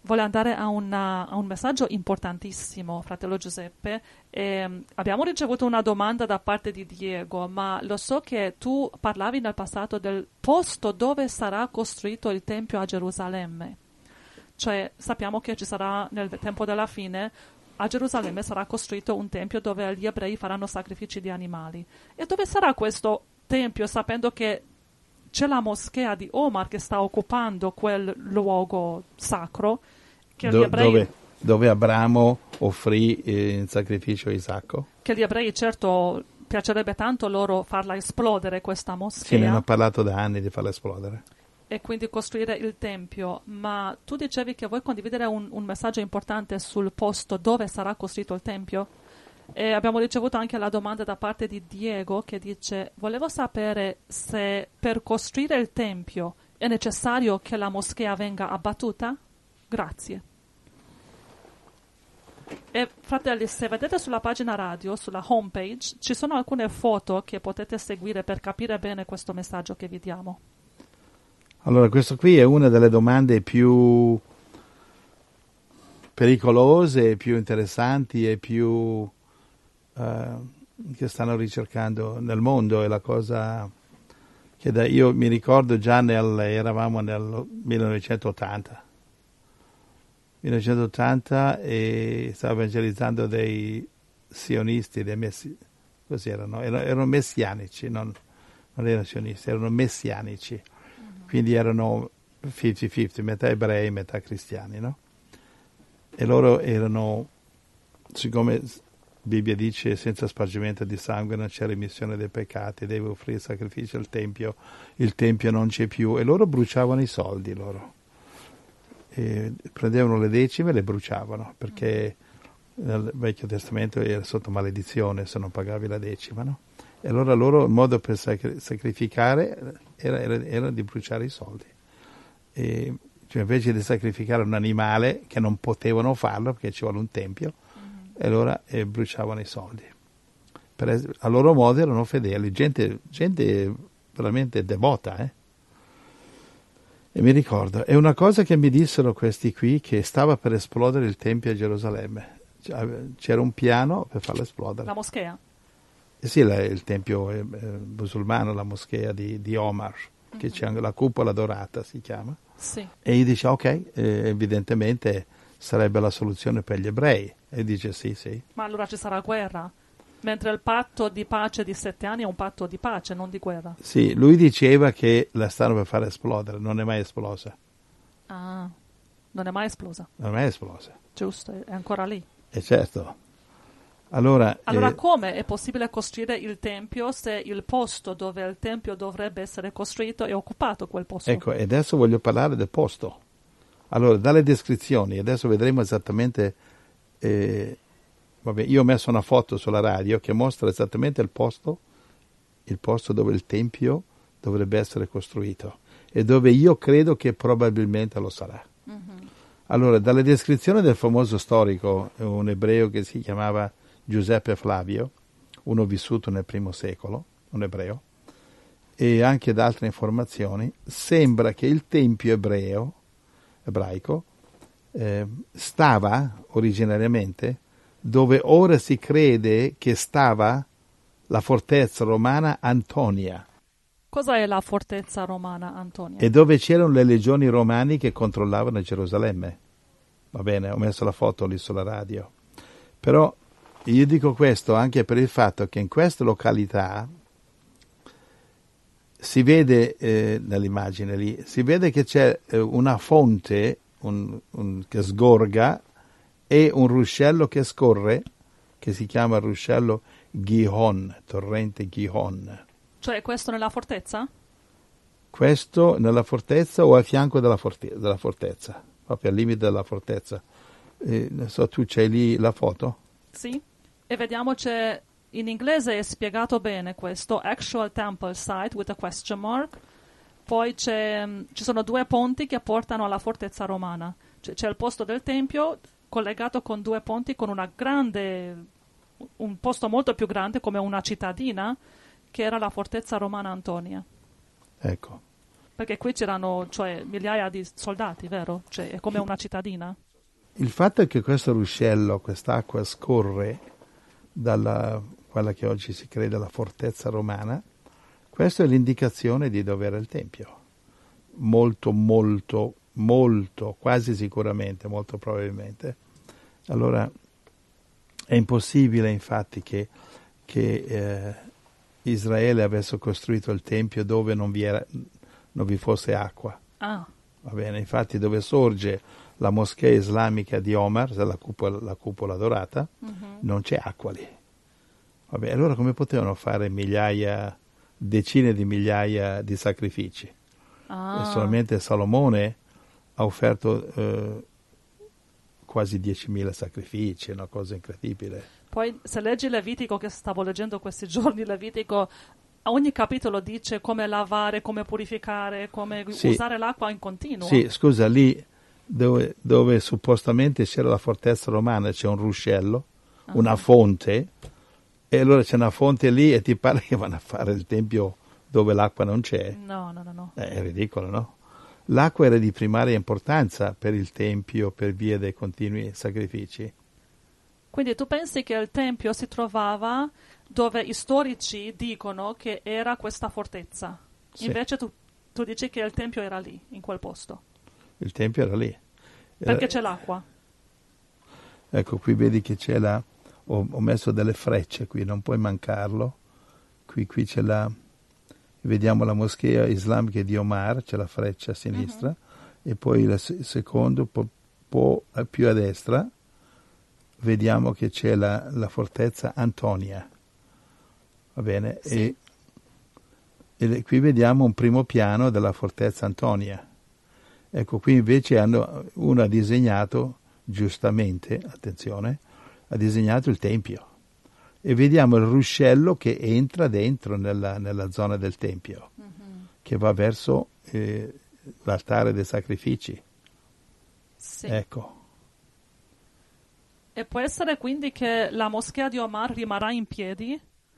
vuole andare a un messaggio importantissimo, fratello Giuseppe. Abbiamo ricevuto una domanda da parte di Diego, ma lo so che tu parlavi nel passato del posto dove sarà costruito il Tempio a Gerusalemme. Cioè, sappiamo che ci sarà nel tempo della fine, a Gerusalemme sarà costruito un tempio dove gli ebrei faranno sacrifici di animali. E dove sarà questo tempio, sapendo che c'è la moschea di Omar che sta occupando quel luogo sacro? Che gli ebrei, dove Abramo offrì in sacrificio Isacco? Che gli ebrei, certo, piacerebbe tanto loro farla esplodere questa moschea. Sì, ne hanno parlato da anni di farla esplodere. E quindi costruire il tempio, ma tu dicevi che vuoi condividere un messaggio importante sul posto dove sarà costruito il tempio, e abbiamo ricevuto anche la domanda da parte di Diego che dice: volevo sapere se per costruire il tempio è necessario che la moschea venga abbattuta? Grazie. E fratelli, se vedete sulla pagina radio, sulla homepage, ci sono alcune foto che potete seguire per capire bene questo messaggio che vi diamo. Allora, questo qui è una delle domande più pericolose, più interessanti e più che stanno ricercando nel mondo. È la cosa che io mi ricordo già eravamo nel 1980 e stavo evangelizzando dei sionisti, così erano messianici, non erano sionisti, erano messianici. Quindi erano 50-50, metà ebrei, metà cristiani, no? E loro erano, siccome la Bibbia dice senza spargimento di sangue non c'è remissione dei peccati, deve offrire sacrificio al Tempio, il Tempio non c'è più, e loro bruciavano i soldi, e prendevano le decime e le bruciavano, perché nel Vecchio Testamento era sotto maledizione se non pagavi la decima, no? E allora il modo per sacrificare era di bruciare i soldi. E, cioè, invece di sacrificare un animale, che non potevano farlo perché ci vuole un tempio, e allora bruciavano i soldi. A loro modo erano fedeli, gente veramente devota. E mi ricordo, è una cosa che mi dissero questi qui, che stava per esplodere il Tempio a Gerusalemme. C'era un piano per farlo esplodere. La moschea? Sì, il tempio musulmano, la moschea di Omar, che c'è anche la cupola dorata, si chiama. Sì. E gli dice, ok, evidentemente sarebbe la soluzione per gli ebrei. E dice, sì. Ma allora ci sarà guerra? Mentre il patto di pace di 7 anni è un patto di pace, non di guerra. Sì, lui diceva che la stanno per fare esplodere, non è mai esplosa. Ah, non è mai esplosa. Non è mai esplosa. Giusto, è ancora lì. E certo. Allora come è possibile costruire il tempio se il posto dove il tempio dovrebbe essere costruito è occupato, quel posto? Ecco, e adesso voglio parlare del posto. Allora, dalle descrizioni, adesso vedremo esattamente, io ho messo una foto sulla radio che mostra esattamente il posto dove il tempio dovrebbe essere costruito e dove io credo che probabilmente lo sarà. Mm-hmm. Allora, dalle descrizioni del famoso storico, un ebreo che si chiamava Giuseppe Flavio, uno vissuto nel I secolo, un ebreo, e anche da altre informazioni, sembra che il tempio ebraico, stava originariamente dove ora si crede che stava la fortezza romana Antonia. Cosa è la fortezza romana Antonia? E dove c'erano le legioni romane che controllavano Gerusalemme. Va bene, ho messo la foto lì sulla radio. Però io dico questo anche per il fatto che in questa località si vede, nell'immagine lì, si vede che c'è una fonte che sgorga e un ruscello che scorre, che si chiama il ruscello Gihon, torrente Gihon. Cioè questo nella fortezza? Questo nella fortezza o a fianco della fortezza, proprio al limite della fortezza. Non so, tu c'hai lì la foto? Sì, e vediamo c'è, in inglese è spiegato bene questo, actual temple site with a question mark, poi ci sono 2 ponti che portano alla fortezza romana, c'è il posto del tempio collegato con 2 ponti con un posto molto più grande come una cittadina che era la fortezza romana Antonia. Ecco, Perché qui c'erano migliaia di soldati, vero? Cioè, è come una cittadina. Il fatto è che questo ruscello, quest'acqua scorre dalla quella che oggi si crede la fortezza romana, questa è l'indicazione di dove era il Tempio. Molto, molto, molto, quasi sicuramente, molto probabilmente. Allora è impossibile infatti che Israele avesse costruito il Tempio dove non vi fosse acqua. Ah. Va bene, infatti dove sorge la moschea islamica di Omar, la cupola dorata, non c'è acqua lì. Va bene, allora come potevano fare decine di migliaia di sacrifici? E solamente Salomone ha offerto quasi 10.000 sacrifici, una cosa incredibile. Poi se leggi Levitico, che stavo leggendo questi giorni, Levitico, ogni capitolo dice come lavare, come purificare, come usare l'acqua in continuo. Sì, scusa, lì dove suppostamente c'era la fortezza romana c'è un ruscello, una fonte, e allora c'è una fonte lì e ti pare che vanno a fare il tempio dove l'acqua non c'è? No. È ridicolo, no? L'acqua era di primaria importanza per il tempio per via dei continui sacrifici. Quindi tu pensi che il tempio si trovava dove i storici dicono che era questa fortezza? Sì. Invece tu dici che il tempio era lì, in quel posto. Il tempio era lì. Perché c'è l'acqua. Ecco, qui vedi che c'è ho messo delle frecce qui, non puoi mancarlo. Qui c'è vediamo la moschea islamica di Omar, c'è la freccia a sinistra, e poi il secondo, più a destra, vediamo che c'è la fortezza Antonia. Va bene? Sì. E qui vediamo un primo piano della fortezza Antonia. Ecco, qui invece uno ha disegnato, giustamente, attenzione, ha disegnato il tempio. E vediamo il ruscello che entra dentro nella zona del tempio, che va verso l'altare dei sacrifici. Sì. Ecco. E può essere quindi che la moschea di Omar rimarrà in piedi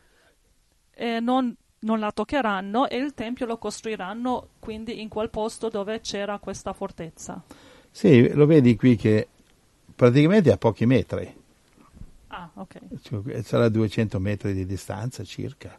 e non la toccheranno e il tempio lo costruiranno quindi in quel posto dove c'era questa fortezza. Sì, lo vedi qui che praticamente a pochi metri. Ah, ok. Sarà 200 metri di distanza circa.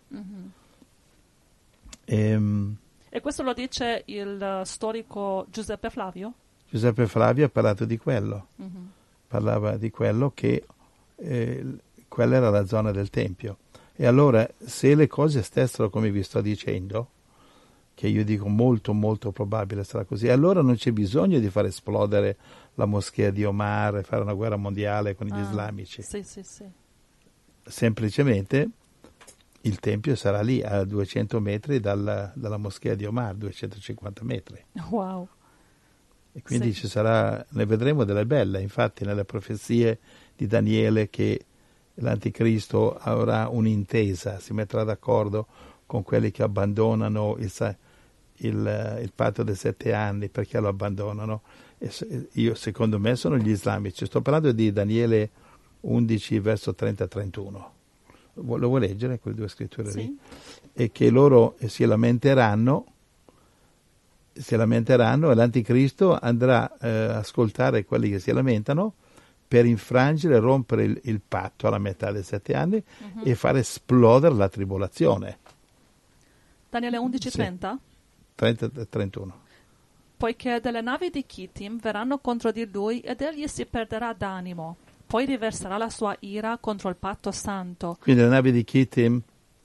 E questo lo dice il storico Giuseppe Flavio? Giuseppe Flavio ha parlato di quello. Parlava di quello che quella era la zona del Tempio. E allora, se le cose stessero come vi sto dicendo, che io dico molto molto probabile sarà così, allora non c'è bisogno di far esplodere la moschea di Omar e fare una guerra mondiale con gli islamici. Sì. Semplicemente il Tempio sarà lì a 200 metri dalla moschea di Omar, 250 metri. Wow. E quindi ci sarà, ne vedremo delle belle, infatti nelle profezie di Daniele che l'Anticristo avrà un'intesa, si metterà d'accordo con quelli che abbandonano il patto dei 7 anni, perché lo abbandonano. Secondo me sono gli islamici, sto parlando di Daniele 11 verso 30-31. Lo vuoi leggere quelle due scritture lì? E che loro si lamenteranno e l'Anticristo andrà a ascoltare quelli che si lamentano per infrangere e rompere il patto alla metà dei 7 anni e far esplodere la tribolazione. Daniele 11:30? 30-31. Poiché delle navi di Chittim verranno contro di lui ed egli si perderà d'animo, poi riverserà la sua ira contro il patto santo. Quindi le navi di Chittim,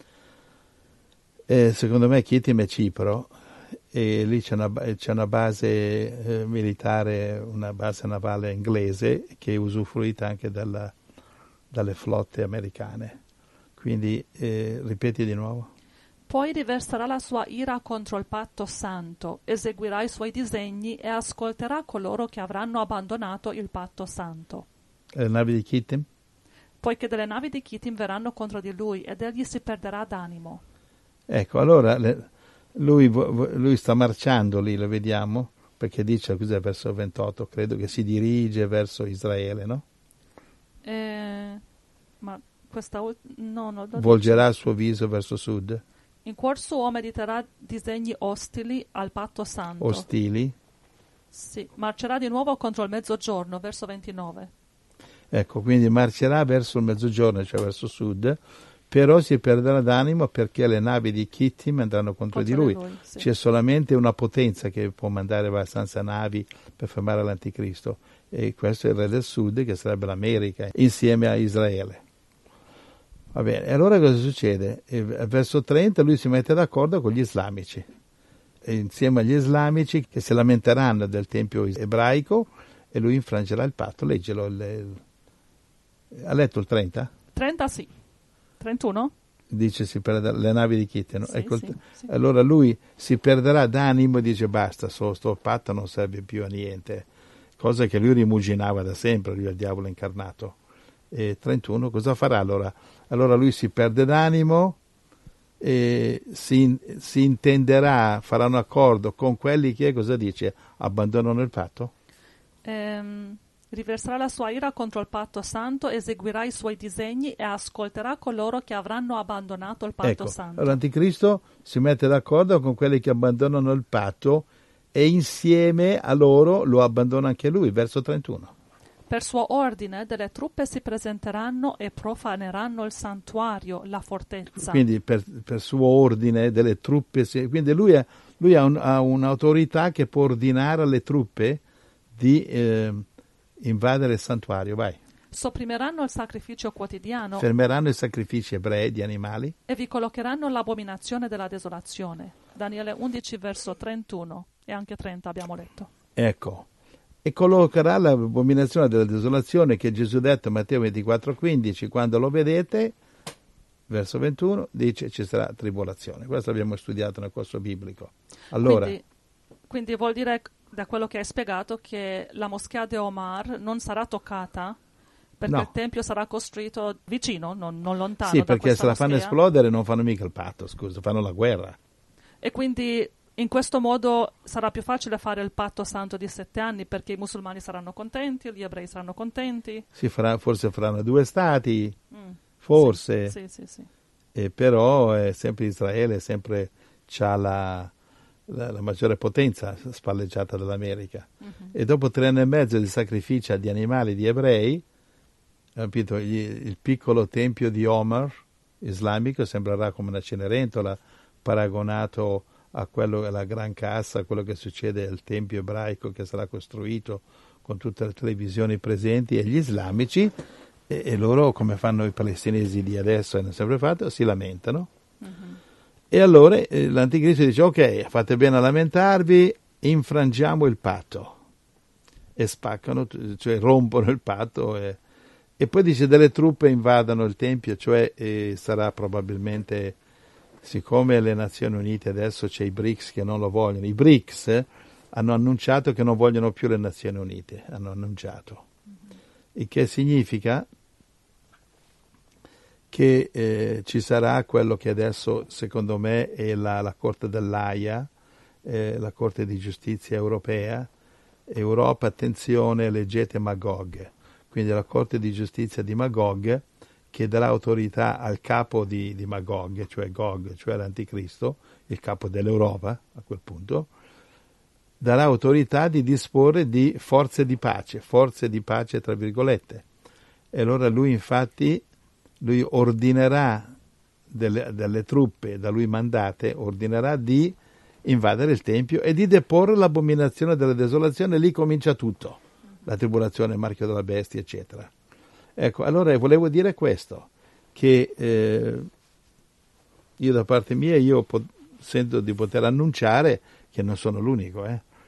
secondo me Chittim è Cipro, e lì c'è una base militare, una base navale inglese che è usufruita anche dalle flotte americane. Quindi ripeti di nuovo. Poi riverserà la sua ira contro il patto santo, eseguirà i suoi disegni e ascolterà coloro che avranno abbandonato il patto santo. Le navi di Chittim? Poiché delle navi di Chittim verranno contro di lui ed egli si perderà d'animo. Ecco, allora lui sta marciando lì, lo vediamo, perché dice cos'è verso 28, credo che si dirige verso Israele, no? Ma questa no, volgerà il suo viso verso sud. In cuor suo mediterà disegni ostili al patto santo. Ostili. Sì, marcerà di nuovo contro il mezzogiorno, verso 29. Ecco, quindi marcerà verso il mezzogiorno, cioè verso sud, però si perderà d'animo perché le navi di Chittim andranno contro di lui. Sì. C'è solamente una potenza che può mandare abbastanza navi per fermare l'anticristo, e questo è il re del sud, che sarebbe l'America, insieme a Israele. Va bene, e allora cosa succede? Verso 30 lui si mette d'accordo con gli islamici, e insieme agli islamici che si lamenteranno del tempio ebraico, e lui infrangerà il patto. Leggelo. Ha letto il 30? 30 sì. 31? Dice si perderà le navi di Chittim. Sì, Ecco, sì. Allora lui si perderà d'animo e dice basta, sto patto non serve più a niente, cosa che lui rimuginava da sempre, lui è il diavolo incarnato. E 31 cosa farà allora? Allora lui si perde d'animo e si intenderà, farà un accordo con quelli che, cosa dice, abbandonano il patto? Riverserà la sua ira contro il patto santo, eseguirà i suoi disegni e ascolterà coloro che avranno abbandonato il patto santo. L'anticristo si mette d'accordo con quelli che abbandonano il patto e insieme a loro lo abbandona anche lui, verso 31. Per suo ordine delle truppe si presenteranno e profaneranno il santuario, la fortezza. Quindi per suo ordine delle truppe, quindi lui ha un'autorità che può ordinare alle truppe di invadere il santuario, vai. Sopprimeranno il sacrificio quotidiano. Fermeranno i sacrifici ebrei di animali. E vi collocheranno l'abominazione della desolazione. Daniele 11 verso 31 e anche 30 abbiamo letto. Ecco. E collocherà l'abominazione della desolazione che Gesù ha detto in Matteo 24,15, quando lo vedete, verso 21, dice ci sarà tribolazione. Questo abbiamo studiato nel corso biblico. Allora, quindi vuol dire, da quello che hai spiegato, che la moschea di Omar non sarà toccata perché il tempio sarà costruito vicino, non lontano. Sì, perché se la fanno moschea. esplodere non fanno mica il patto, scusa, fanno la guerra. E quindi in questo modo sarà più facile fare il patto santo di 7 anni perché i musulmani saranno contenti, gli ebrei saranno contenti. Forse faranno 2 stati, forse. Sì. Però sempre Israele sempre c'ha la maggiore potenza spalleggiata dall'America. E dopo 3 anni e mezzo di sacrificio di animali di ebrei, capito, il piccolo tempio di Omar islamico sembrerà come una Cenerentola paragonato a quello, alla Gran Cassa, a quello che succede al tempio ebraico che sarà costruito con tutte le televisioni presenti, e gli islamici, e loro, come fanno i palestinesi di adesso e hanno sempre fatto, si lamentano. E allora l'anticristo dice ok, fate bene a lamentarvi, infrangiamo il patto, e spaccano, cioè rompono il patto, e poi dice delle truppe invadano il tempio, cioè sarà probabilmente, siccome le Nazioni Unite adesso c'è i BRICS che non lo vogliono, i BRICS hanno annunciato che non vogliono più le Nazioni Unite, hanno annunciato, il che significa che ci sarà quello che adesso secondo me è la Corte dell'Aia, la Corte di Giustizia Europea. Europa, attenzione, leggete Magog, quindi la Corte di Giustizia di Magog, che darà autorità al capo di Magog, cioè Gog, cioè l'Anticristo, il capo dell'Europa a quel punto, darà autorità di disporre di forze di pace tra virgolette. E allora lui ordinerà delle truppe da lui mandate, ordinerà di invadere il Tempio e di deporre l'abominazione della desolazione. Lì comincia tutto, la tribolazione, il marchio della bestia, eccetera. Ecco, allora volevo dire questo, che io da parte mia sento di poter annunciare che non sono l'unico,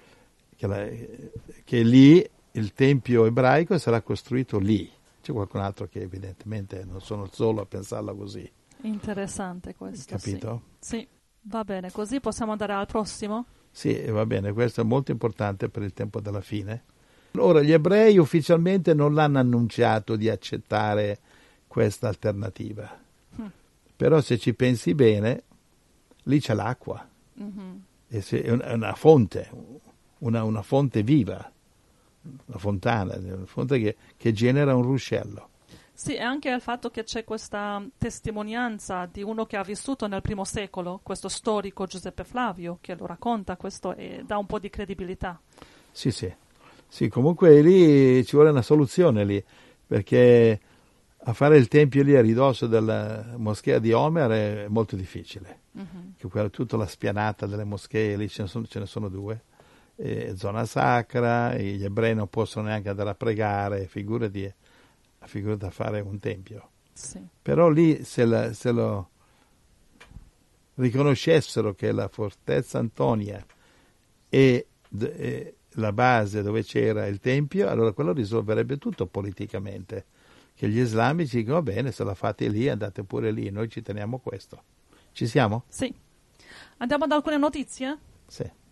che lì il Tempio ebraico sarà costruito lì. C'è qualcun altro che evidentemente non sono solo a pensarla così. Interessante questo. Capito? Sì, va bene, così possiamo andare al prossimo? Sì, va bene, questo è molto importante per il tempo della fine. Ora, gli ebrei ufficialmente non l'hanno annunciato di accettare questa alternativa, però se ci pensi bene, lì c'è l'acqua, è una fonte, una fonte viva, una fontana, una fonte che genera un ruscello. Sì, e anche il fatto che c'è questa testimonianza di uno che ha vissuto nel primo secolo, questo storico Giuseppe Flavio, che lo racconta questo e dà un po' di credibilità. Sì, sì. Sì, comunque lì ci vuole una soluzione lì, perché a fare il tempio lì a ridosso della moschea di Omer è molto difficile. Che tutta la spianata delle moschee, lì ce ne sono due, zona sacra, gli ebrei non possono neanche andare a pregare, figurati a fare un tempio. Sì. Però lì se lo riconoscessero che la fortezza Antonia è la base dove c'era il tempio, allora quello risolverebbe tutto politicamente. Che gli islamici dicono: va bene, se la fate lì, andate pure lì, noi ci teniamo questo. Ci siamo? Sì. Andiamo ad alcune notizie? Sì.